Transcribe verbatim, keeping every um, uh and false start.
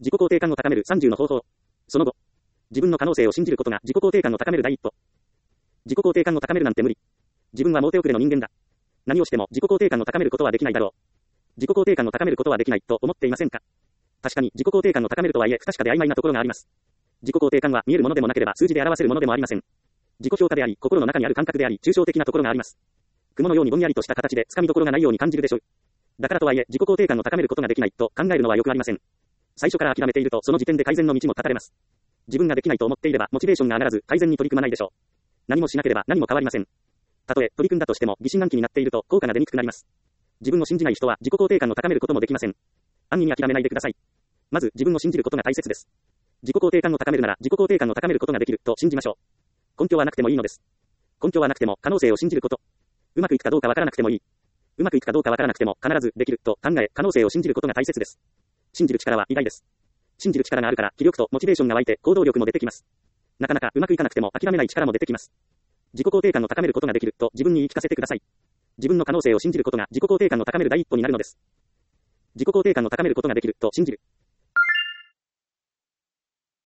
自己肯定感を高めるさんじゅうの方法。その後。自分の可能性を信じることが自己肯定感を高める第一歩。自己肯定感を高めるなんて無理。自分はもう手遅れの人間だ。何をしても自己肯定感を高めることはできないだろう。自己肯定感を高めることはできないと思っていませんか？確かに自己肯定感を高めるとはいえ不確かで曖昧なところがあります。自己肯定感は見えるものでもなければ数字で表せるものでもありません。自己評価であり、心の中にある感覚であり、抽象的なところがあります。雲のようにぼんやりとした形で掴みどころがないように感じるでしょう。だからとはいえ自己肯定感を高めることができないと考えるのはよくありません。最初から諦めているとその時点で改善の道も断たれます。自分ができないと思っていればモチベーションが上がらず改善に取り組まないでしょう。何もしなければ何も変わりません。たとえ取り組んだとしても疑心暗鬼になっていると効果が出にくくなります。自分を信じない人は自己肯定感を高めることもできません。安易に諦めないでください。まず自分を信じることが大切です。自己肯定感を高めるなら自己肯定感を高めることができると信じましょう。根拠はなくてもいいのです。根拠はなくても可能性を信じること。うまくいくかどうかわからなくてもいい。うまくいくかどうかわからなくても必ずできると考え可能性を信じることが大切です。信じる力は偉大です。信じる力があるから気力とモチベーションが湧いて行動力も出てきます。なかなかうまくいかなくても諦めない力も出てきます。自己肯定感を高めることができると自分に言い聞かせてください。自分の可能性を信じることが自己肯定感を高める第一歩になるのです。自己肯定感を高めることができると信じる。